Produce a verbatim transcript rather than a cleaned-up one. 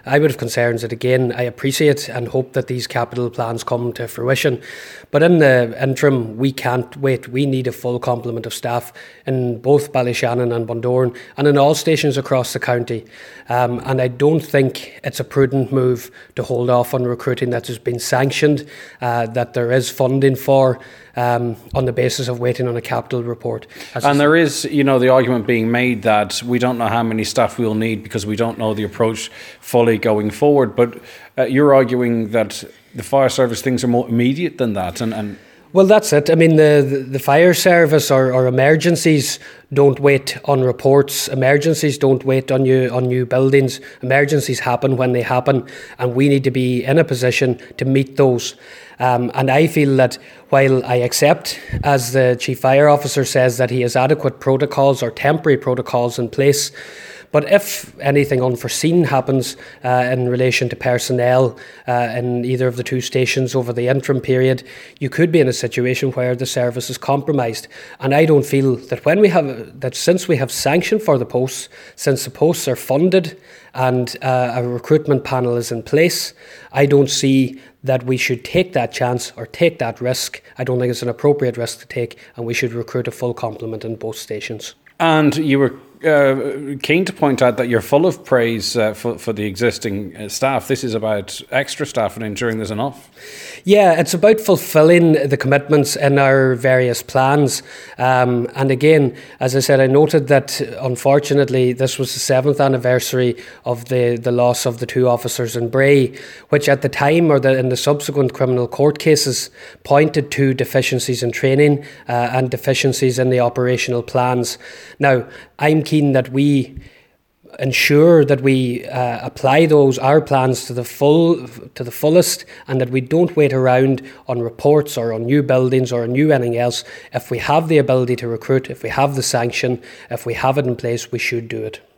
I would have concerns that, again, I appreciate and hope that these capital plans come to fruition. But in the interim, we can't wait. We need a full complement of staff in both Ballyshannon and Bundoran and in all stations across the county. Um, and I don't think it's a prudent move to hold off on recruiting that has been sanctioned, uh, that there is funding for, um, on the basis of waiting on a capital report. As and there is, you know, the argument being made that we don't know how many staff we'll need because we don't know the approach fully going forward. But uh, you're arguing that the fire service things are more immediate than that. And, and Well, that's it. I mean, the, the, the fire service or, or emergencies don't wait on reports. Emergencies don't wait on new, on new buildings. Emergencies happen when they happen, and we need to be in a position to meet those. Um, and I feel that while I accept, as the Chief Fire Officer says, that he has adequate protocols or temporary protocols in place, but if anything unforeseen happens uh, in relation to personnel uh, in either of the two stations over the interim period, you could be in a situation where the service is compromised. And I don't feel that when we have that since we have sanction for the posts, since the posts are funded and uh, a recruitment panel is in place, I don't see that we should take that chance or take that risk. I don't think it's an appropriate risk to take, and we should recruit a full complement in both stations. And you were uh, keen to point out that you're full of praise uh, for, for the existing uh, staff. This is about extra staff and ensuring there's enough. Yeah, it's about fulfilling the commitments in our various plans. Um, and again, as I said, I noted that unfortunately this was the seventh anniversary of the, the loss of the two officers in Bray, which at the time or the, in the subsequent criminal court cases pointed to deficiencies in training uh, and deficiencies in the operational plans. Now, I'm keen that we ensure that we uh, apply those our plans to the full to the fullest, and that we don't wait around on reports or on new buildings or on new anything else. If we have the ability to recruit, if we have the sanction, if we have it in place, we should do it.